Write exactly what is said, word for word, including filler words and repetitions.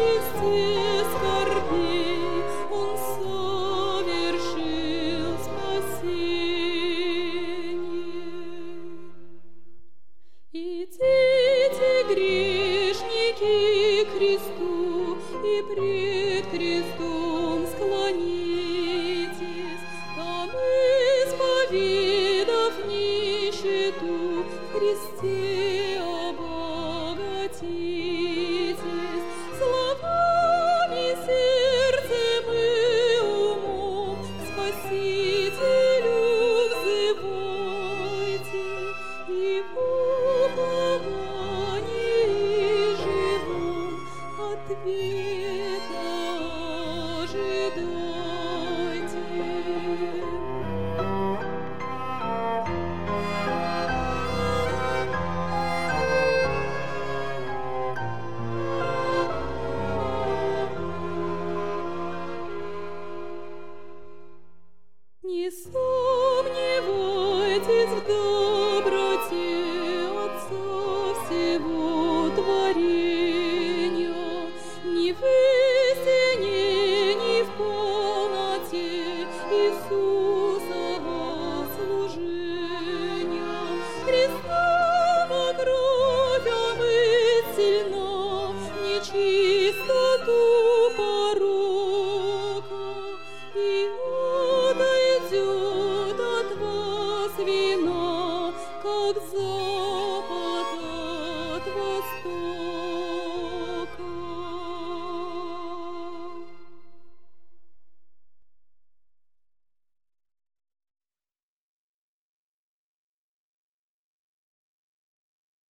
кресте скорбей Он совершил спасение. Идите, грешники, к кресту, и пред крестом склонитесь, там, исповедав нищету, в Христе обогатитесь. Словами, сердцем и умом Спасителю взывайте, и в уповании живом ответа ожидайте. Не сомневайтесь в доброте Отца всего творения, ни в истине, ни в полноте Иисусова служения. Христа